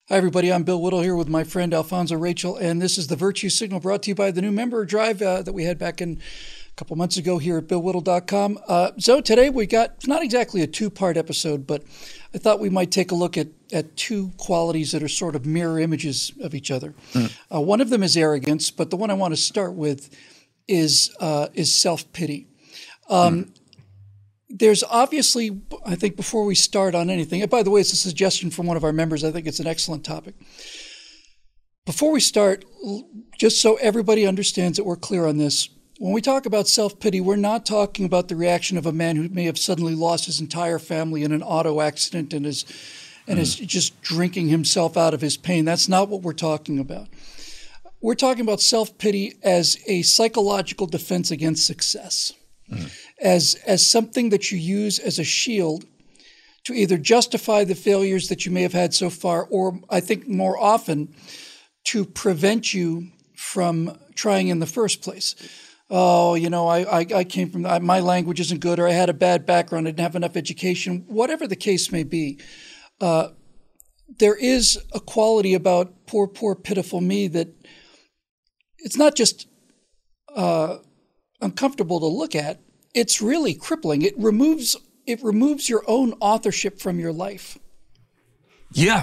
Hi, everybody. I'm Bill Whittle here with my friend Alfonso Rachel, and this is the Virtue Signal brought to you by the new member drive that we had back in a couple months ago here at BillWhittle.com. So today we got, it's not exactly a two-part episode, but I thought we might take a look at two qualities that are sort of mirror images of each other. One of them is arrogance, but the one I want to start with is self-pity. There's obviously, I think before we start on anything, and by the way, it's a suggestion from one of our members. I think it's an excellent topic. Before we start, just so everybody understands that we're clear on this, when we talk about self-pity, we're not talking about the reaction of a man who may have suddenly lost his entire family in an auto accident and is just drinking himself out of his pain. That's not what we're talking about. We're talking about self-pity as a psychological defense against success. As something that you use as a shield to either justify the failures that you may have had so far, or I think more often to prevent you from trying in the first place. Oh, you know, I came from, my language isn't good, or I had a bad background, I didn't have enough education, whatever the case may be. There is a quality about poor, pitiful me that it's not just uncomfortable to look at. It's really crippling. It removes your own authorship from your life. Yeah.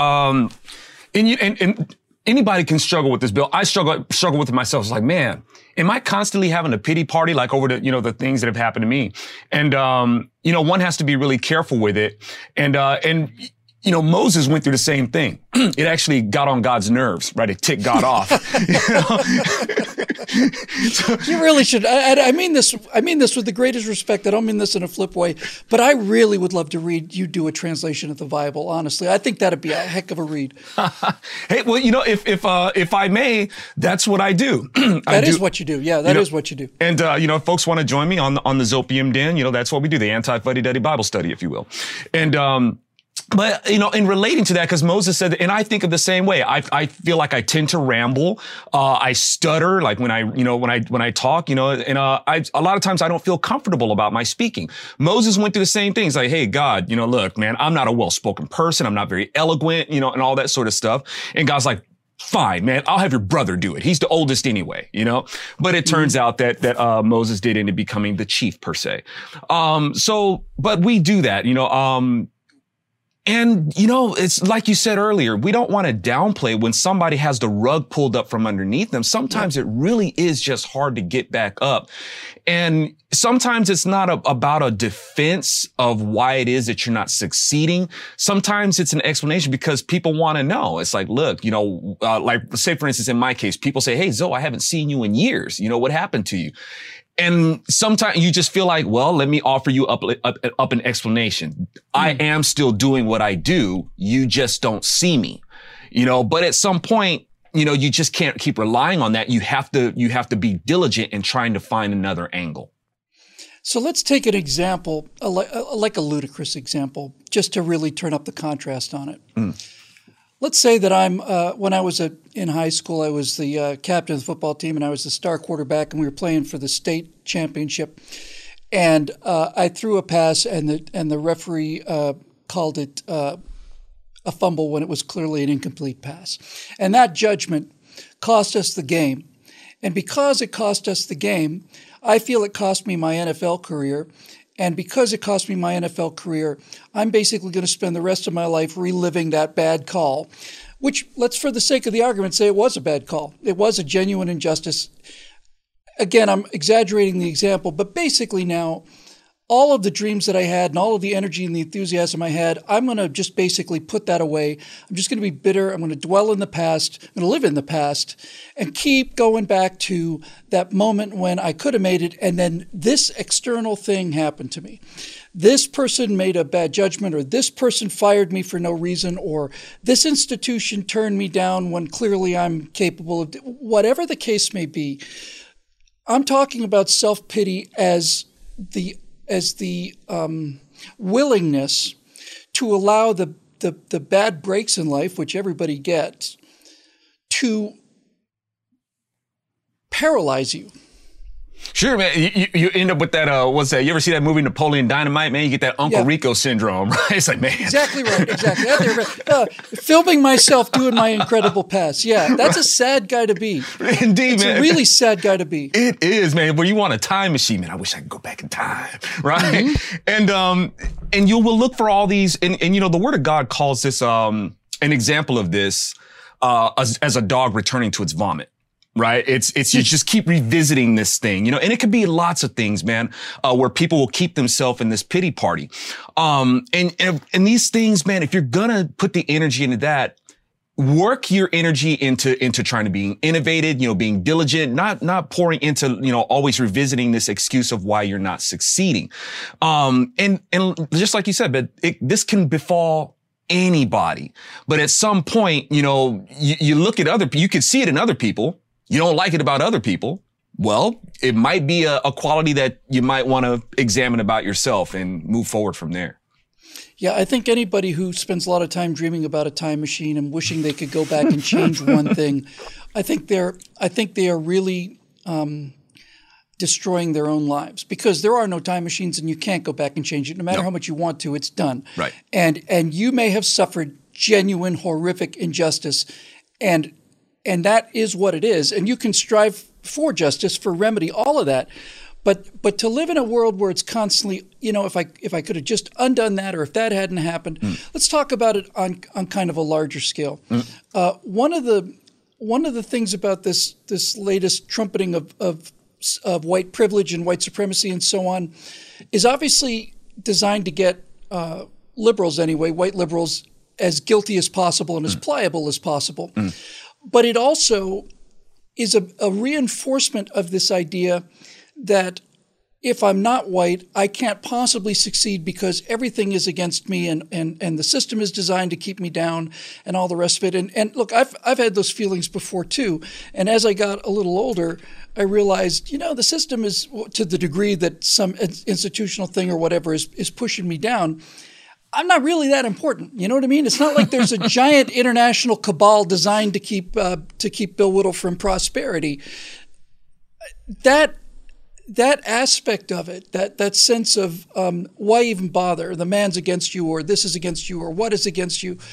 And anybody can struggle with this, Bill. I struggle with it myself. It's like, man, am I constantly having a pity party, like over the things that have happened to me? And one has to be really careful with it. And Moses went through the same thing. It actually got on God's nerves, right? It ticked God off. You really should. I mean this with the greatest respect. I don't mean this in a flip way, but I really would love to read you do a translation of the Bible. Honestly, I think that'd be a heck of a read. Hey, well, if I may, that's what I do. That is what you do. Yeah, that is what you do. And if folks want to join me on the Zopium Den, that's what we do, the anti-fuddy-duddy Bible study, if you will. And but, in relating to that, because Moses said, and I think of the same way, I feel like I tend to ramble. I stutter, like when I talk, and a lot of times I don't feel comfortable about my speaking. Moses went through the same things, like, hey, God, look, man, I'm not a well-spoken person. I'm not very eloquent, and all that sort of stuff. And God's like, fine, man, I'll have your brother do it. He's the oldest anyway, But it turns out that Moses did end up becoming the chief per se. But we do that, And, it's like you said earlier, we don't want to downplay when somebody has the rug pulled up from underneath them. Sometimes it really is just hard to get back up. And sometimes it's not about a defense of why it is that you're not succeeding. Sometimes it's an explanation because people want to know. It's like, look, like say, for instance, in my case, people say, hey, Zoe, I haven't seen you in years. What happened to you? And sometimes you just feel like, well, let me offer you up an explanation. I am still doing what I do. You just don't see me, but at some point, you just can't keep relying on that. You have to be diligent in trying to find another angle. So let's take an example, like a ludicrous example, just to really turn up the contrast on it. Let's say that when I was in high school, I was the captain of the football team, and I was the star quarterback, and we were playing for the state championship. And I threw a pass, and the referee called it a fumble when it was clearly an incomplete pass. And that judgment cost us the game. And because it cost us the game, I feel it cost me my NFL career. And because it cost me my NFL career, I'm basically going to spend the rest of my life reliving that bad call, which, let's for the sake of the argument say it was a bad call. It was a genuine injustice. Again, I'm exaggerating the example, but basically now, all of the dreams that I had and all of the energy and the enthusiasm I had, I'm going to just basically put that away. I'm just going to be bitter. I'm going to dwell in the past. I'm going to live in the past and keep going back to that moment when I could have made it. And then this external thing happened to me. This person made a bad judgment, or this person fired me for no reason, or this institution turned me down when clearly I'm capable of whatever the case may be. I'm talking about self-pity as the willingness to allow the bad breaks in life, which everybody gets, to paralyze you. Sure, man. You end up with that, what's that? You ever see that movie Napoleon Dynamite, man? You get that Uncle Rico syndrome, right? It's like, man. Exactly right. Exactly. Filming myself doing my incredible pass. Yeah, that's a sad guy to be. Indeed, it's man. It's a really sad guy to be. It is, man. Where you want a time machine, man. I wish I could go back in time, right? Mm-hmm. And you will look for all these, and you know, the Word of God calls this an example of this as a dog returning to its vomit. Right? It's you just keep revisiting this thing, you know, and it could be lots of things, man, where people will keep themselves in this pity party. And these things, man, if you're gonna put the energy into that, work your energy into trying to be innovative, you know, being diligent, not pouring into, you know, always revisiting this excuse of why you're not succeeding. And just like you said, but this can befall anybody. But at some point, you know, you look at other people, you can see it in other people. You don't like it about other people. Well, it might be a quality that you might want to examine about yourself and move forward from there. Yeah, I think anybody who spends a lot of time dreaming about a time machine and wishing they could go back and change one thing, I think they are really destroying their own lives, because there are no time machines and you can't go back and change it. No matter how much you want to, it's done. Right. And you may have suffered genuine, horrific injustice, and that is what it is. And you can strive for justice, for remedy, all of that. But to live in a world where it's constantly, you know, if I could have just undone that, or if that hadn't happened, let's talk about it on kind of a larger scale. One of the things about this latest trumpeting of white privilege and white supremacy and so on is obviously designed to get liberals anyway, white liberals, as guilty as possible and as pliable as possible. But it also is a reinforcement of this idea that if I'm not white, I can't possibly succeed because everything is against me, and the system is designed to keep me down and all the rest of it. And look, I've had those feelings before too. And as I got a little older, I realized, you know, the system is, to the degree that some institutional thing or whatever is pushing me down, I'm not really that important. You know what I mean? It's not like there's a giant international cabal designed to keep Bill Whittle from prosperity. That aspect of it, that sense of why even bother? The man's against you, or this is against you, or what is against you.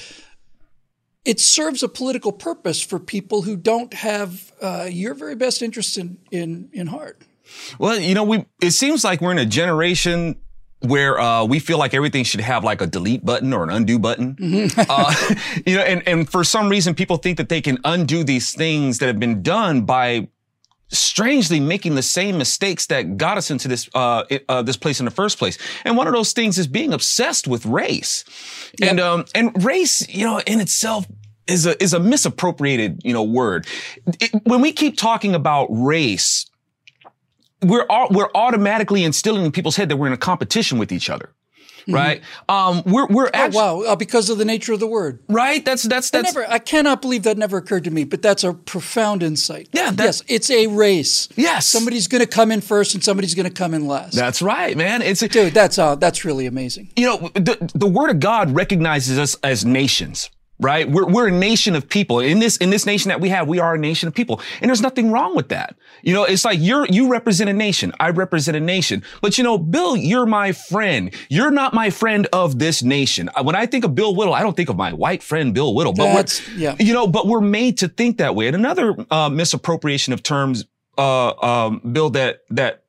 It serves a political purpose for people who don't have your very best interests in heart. Well, you know, it seems like we're in a generation where we feel like everything should have like a delete button or an undo button. You know, and for some reason, people think that they can undo these things that have been done by strangely making the same mistakes that got us into this place in the first place. And one of those things is being obsessed with race. Yep. And race, you know, in itself is a misappropriated, you know, word. When we keep talking about race, we're automatically instilling in people's head that we're in a competition with each other. Right? We're actually, because of the nature of the word. Right? That's I cannot believe that never occurred to me, but that's a profound insight. Yeah. Yes, it's a race. Yes. Somebody's going to come in first and somebody's going to come in last. That's right, man. Dude, that's really amazing. You know, the Word of God recognizes us as nations. Right? We're a nation of people. In this nation that we have, we are a nation of people. And there's nothing wrong with that. You know, it's like you represent a nation. I represent a nation. But you know, Bill, you're my friend. You're not my friend of this nation. When I think of Bill Whittle, I don't think of my white friend, Bill Whittle. But you know, but we're made to think that way. And another misappropriation of terms, Bill, that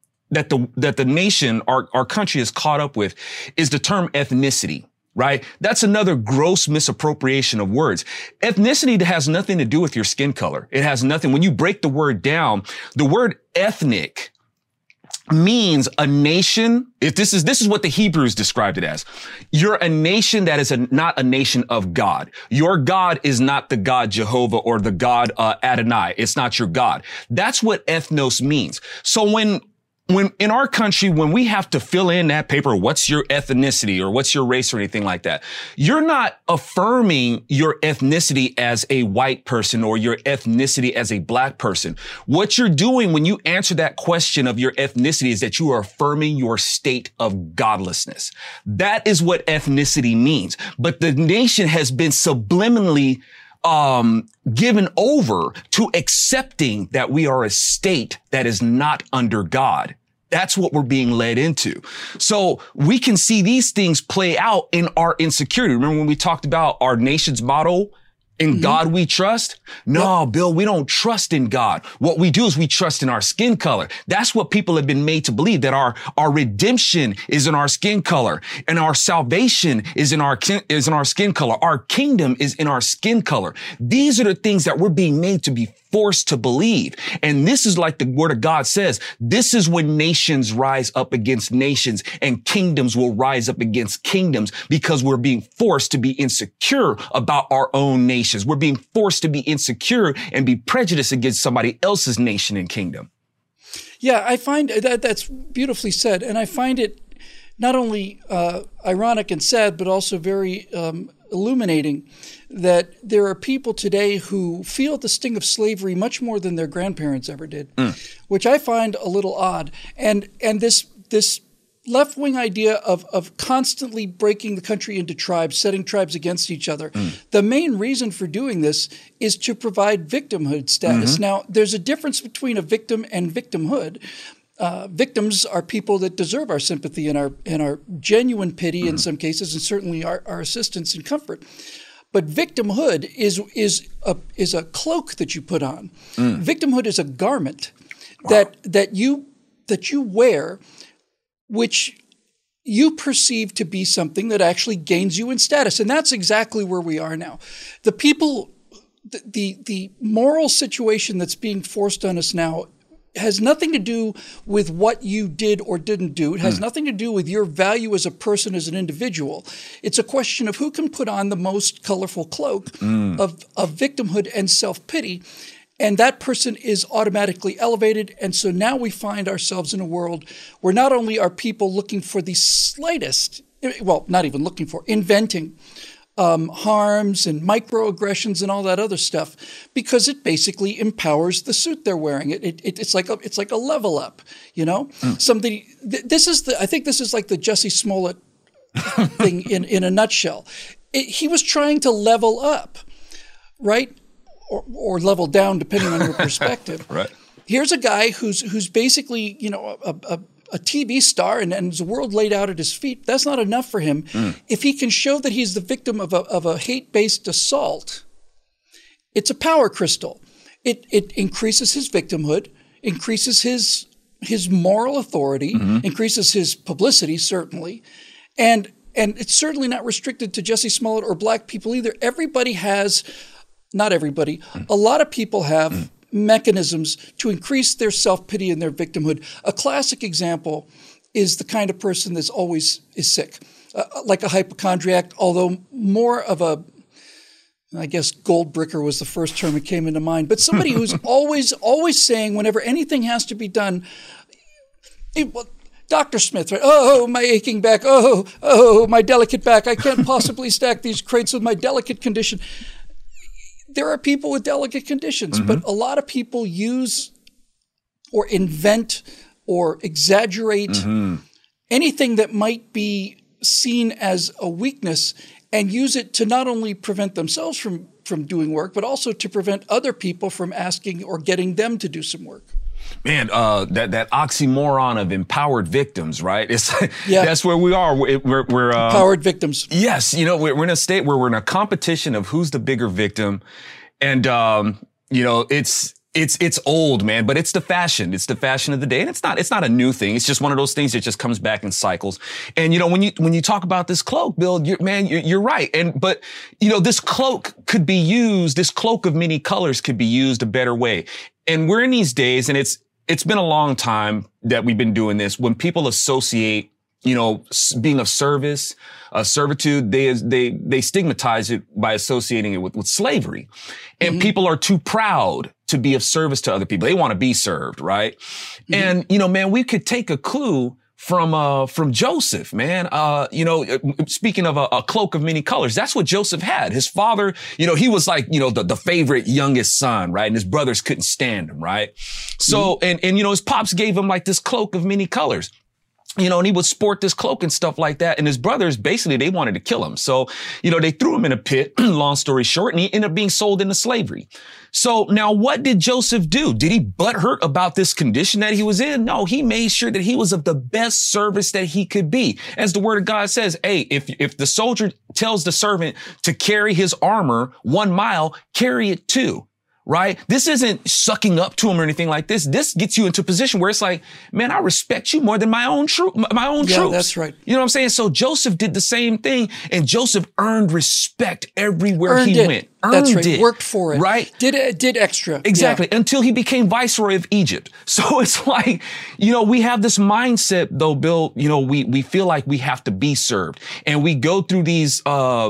the nation, our country is caught up with is the term ethnicity. Right? That's another gross misappropriation of words. Ethnicity has nothing to do with your skin color. It has nothing. When you break the word down, the word ethnic means a nation. If this is what the Hebrews described it as. You're a nation that is not a nation of God. Your God is not the God Jehovah or the God Adonai. It's not your God. That's what ethnos means. So when in our country, when we have to fill in that paper, what's your ethnicity or what's your race or anything like that, you're not affirming your ethnicity as a white person or your ethnicity as a black person. What you're doing when you answer that question of your ethnicity is that you are affirming your state of godlessness. That is what ethnicity means. But the nation has been subliminally given over to accepting that we are a state that is not under God. That's what we're being led into. So we can see these things play out in our insecurity. Remember when we talked about our nation's motto? In God we trust? No, Bill, we don't trust in God. What we do is we trust in our skin color. That's what people have been made to believe, that our redemption is in our skin color and our salvation is in our skin color. Our kingdom is in our skin color. These are the things that we're being made to be forced to believe. And this is like the word of God says, this is when nations rise up against nations and kingdoms will rise up against kingdoms because we're being forced to be insecure about our own nations. We're being forced to be insecure and be prejudiced against somebody else's nation and kingdom. Yeah, I find that's beautifully said. And I find it not only ironic and sad, but also very illuminating that there are people today who feel the sting of slavery much more than their grandparents ever did, which I find a little odd. And this left-wing idea of constantly breaking the country into tribes, setting tribes against each other. The main reason for doing this is to provide victimhood status. Now, there's a difference between a victim and victimhood. Victims are people that deserve our sympathy and our genuine pity in some cases, and certainly our assistance and comfort. But victimhood is a cloak that you put on. Victimhood is a garment that you wear, which you perceive to be something that actually gains you in status, and that's exactly where we are now. The people, the moral situation that's being forced on us now has nothing to do with what you did or didn't do. It has nothing to do with your value as a person, as an individual. It's a question of who can put on the most colorful cloak of victimhood and self-pity. And that person is automatically elevated. And so now we find ourselves in a world where not only are people looking for the slightest, well, not even looking for, inventing harms and microaggressions and all that other stuff, because it basically empowers the suit they're wearing. It's like a level up, you know. Somebody. I think this is like the Jussie Smollett thing in a nutshell. He was trying to level up, right, or level down depending on your perspective. Right. Here's a guy who's basically, you know, a TV star and the world laid out at his feet. That's not enough for him. If he can show that he's the victim of a hate-based assault, it's a power crystal. It increases his victimhood, increases his moral authority, increases his publicity, certainly. And it's certainly not restricted to Jussie Smollett or black people either. Everybody has, not everybody, a lot of people have mechanisms to increase their self-pity and their victimhood. A classic example is the kind of person that's always is sick, like a hypochondriac, although more of a, I guess Goldbricker was the first term that came into mind, but somebody who's always saying whenever anything has to be done, Dr. Smith, right? Oh, my aching back. Oh, my delicate back. I can't possibly stack these crates with my delicate condition. There are people with delicate conditions, but a lot of people use or invent or exaggerate anything that might be seen as a weakness and use it to not only prevent themselves from doing work, but also to prevent other people from asking or getting them to do some work. Man, that oxymoron of empowered victims, right? It's that's where we are. We're empowered victims. Yes, you know, we're in a state where we're in a competition of who's the bigger victim, and you know, it's old, man, but it's the fashion. It's the fashion of the day, and it's not a new thing. It's just one of those things that just comes back in cycles. And you know, when you talk about this cloak, Bill, you're right. But you know, this cloak could be used. This cloak of many colors could be used a better way. And we're in these days, and it's been a long time that we've been doing this. When people associate, you know, being of service, servitude, they stigmatize it by associating it with slavery. And people are too proud to be of service to other people. They want to be served, right? And, you know, man, we could take a clue from Joseph, man. You know, speaking of a cloak of many colors, that's what Joseph had. His father, you know, he was like, you know, the favorite youngest son, right? And his brothers couldn't stand him, right? So, and, you know, his pops gave him like this cloak of many colors. and he would sport this cloak and stuff like that. And his brothers, basically, they wanted to kill him. So, they threw him in a pit, long story short, and he ended up being sold into slavery. So now what did Joseph do? Did he butthurt about this condition that he was in? No, he made sure that he was of the best service that he could be. As the word of God says, hey, if the soldier tells the servant to carry his armor 1 mile, carry it 2. Right? This isn't sucking up to him or anything like this. This gets you into a position where it's like, man, I respect you more than my own troops. Yeah, that's right. You know what I'm saying? So Joseph did the same thing, and Joseph earned respect everywhere he went. That's right. Worked for it. Right? Did extra. Exactly. Yeah. Until he became viceroy of Egypt. So it's like, we have this mindset though, Bill, we feel like we have to be served, and we go through these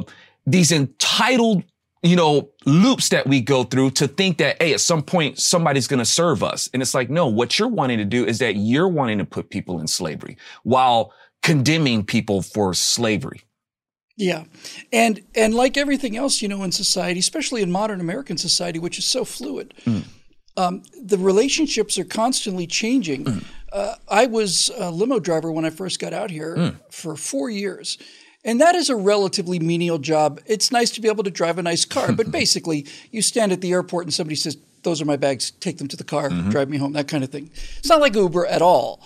entitled loops that we go through to think that, hey, at some point, somebody's going to serve us. And it's like, no, what you're wanting to do is that you're wanting to put people in slavery while condemning people for slavery. Yeah. And like everything else, in society, especially in modern American society, which is so fluid, the relationships are constantly changing. I was a limo driver when I first got out here for 4 years. And that is a relatively menial job. It's nice to be able to drive a nice car, but basically you stand at the airport and somebody says, those are my bags, take them to the car, drive me home, that kind of thing. It's not like Uber at all.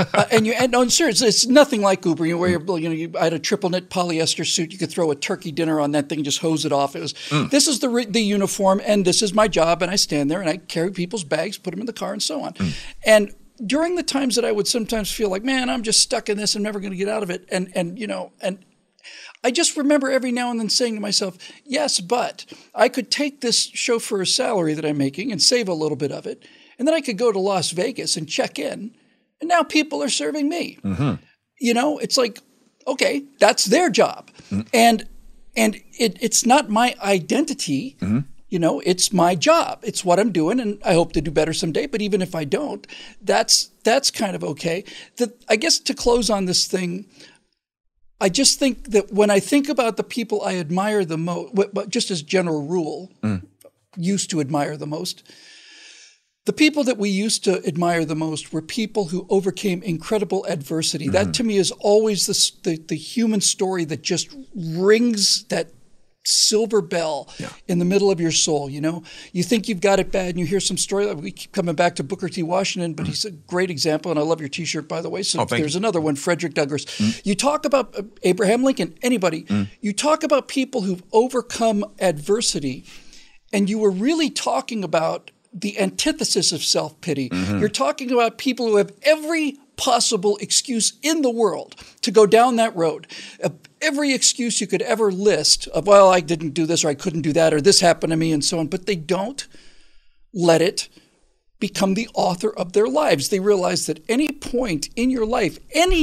It's nothing like Uber. I had a triple knit polyester suit. You could throw a turkey dinner on that thing, just hose it off. This is the uniform, and this is my job, and I stand there and I carry people's bags, put them in the car, and so on. And during the times that I would sometimes feel like, man, I'm just stuck in this, I'm never going to get out of it, and I just remember every now and then saying to myself, yes, but I could take this chauffeur's salary that I'm making and save a little bit of it, and then I could go to Las Vegas and check in, and now people are serving me. It's like, okay, that's their job. And it's not my identity. It's my job. It's what I'm doing, and I hope to do better someday. But even if I don't, that's kind of okay. I guess to close on this thing, I just think that when I think about the people I admire the most, just as general rule, used to admire the most, the people that we used to admire the most were people who overcame incredible adversity. That to me is always the human story that just rings that silver bell in the middle of your soul. You think you've got it bad and you hear some story. We keep coming back to Booker T. Washington, but he's a great example. And I love your T-shirt, by the way. So there's another one, Frederick Douglass. You talk about Abraham Lincoln, anybody. You talk about people who've overcome adversity, and you were really talking about the antithesis of self-pity. You're talking about people who have every possible excuse in the world to go down that road. Every excuse you could ever list of, well, I didn't do this, or I couldn't do that, or this happened to me, and so on. But they don't let it become the author of their lives. They realize that any point in your life,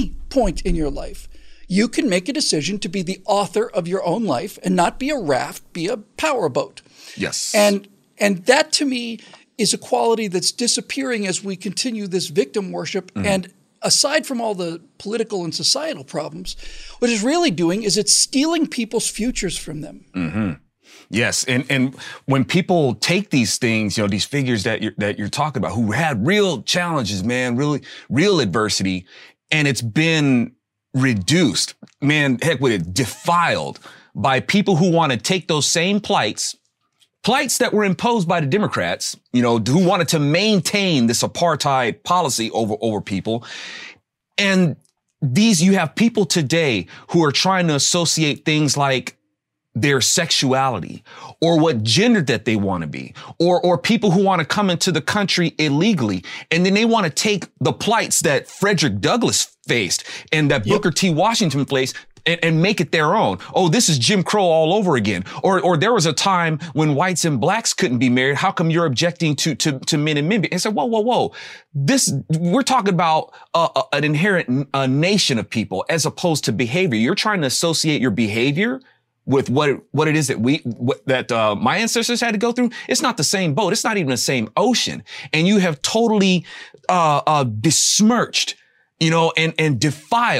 you can make a decision to be the author of your own life and not be a raft, be a powerboat. Yes. And that to me is a quality that's disappearing as we continue this victim worship. And aside from all the political and societal problems, what it's really doing is it's stealing people's futures from them. Yes, and when people take these things, these figures that you're talking about, who had real challenges, man, really real adversity, and it's been reduced, man, heck with it, defiled by people who want to take those same plights that were imposed by the Democrats, who wanted to maintain this apartheid policy over people. And you have people today who are trying to associate things like their sexuality or what gender that they want to be, or people who want to come into the country illegally. And then they want to take the plights that Frederick Douglass faced and that Booker T. Washington faced and make it their own. Oh, this is Jim Crow all over again. Or there was a time when whites and blacks couldn't be married. How come you're objecting to men and men? And said, whoa. We're talking about an inherent nation of people as opposed to behavior. You're trying to associate your behavior with what it is that my ancestors had to go through. It's not the same boat. It's not even the same ocean. And you have totally besmirched, and defiled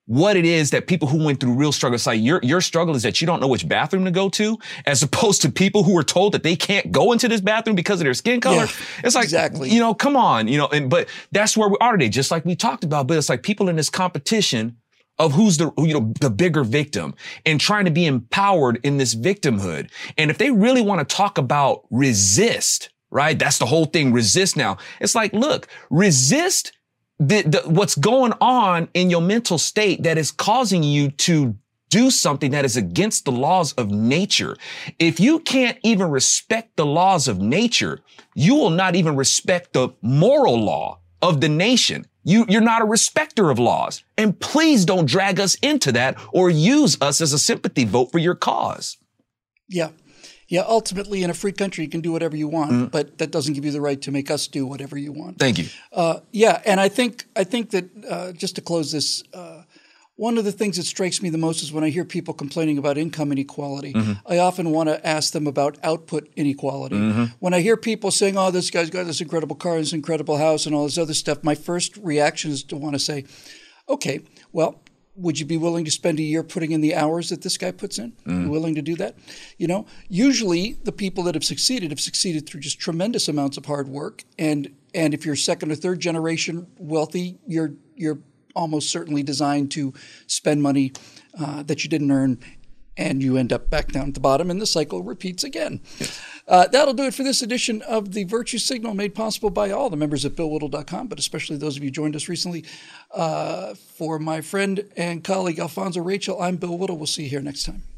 what it is that people who went through real struggle, it's like your struggle is that you don't know which bathroom to go to, as opposed to people who are told that they can't go into this bathroom because of their skin color. Yeah, it's like, exactly. Come on, but that's where we are today, just like we talked about, but it's like people in this competition of who's the bigger victim and trying to be empowered in this victimhood. And if they really want to talk about resist, right? That's the whole thing, resist now. It's like, look, resist what's going on in your mental state that is causing you to do something that is against the laws of nature. If you can't even respect the laws of nature, you will not even respect the moral law of the nation. You're not a respecter of laws. And please don't drag us into that or use us as a sympathy vote for your cause. Yeah. Yeah, ultimately, in a free country, you can do whatever you want, but that doesn't give you the right to make us do whatever you want. Thank you. Yeah, and I think that just to close this, one of the things that strikes me the most is when I hear people complaining about income inequality. I often want to ask them about output inequality. When I hear people saying, "Oh, this guy's got this incredible car, this incredible house, and all this other stuff," my first reaction is to want to say, "Okay, well, would you be willing to spend a year putting in the hours that this guy puts in? You willing to do that?" Usually the people that have succeeded through just tremendous amounts of hard work. And if you're second or third generation wealthy, you're almost certainly designed to spend money that you didn't earn, and you end up back down at the bottom, and the cycle repeats again. That'll do it for this edition of the Virtue Signal, made possible by all the members at BillWhittle.com, but especially those of you who joined us recently. For my friend and colleague Alfonso Rachel, I'm Bill Whittle. We'll see you here next time.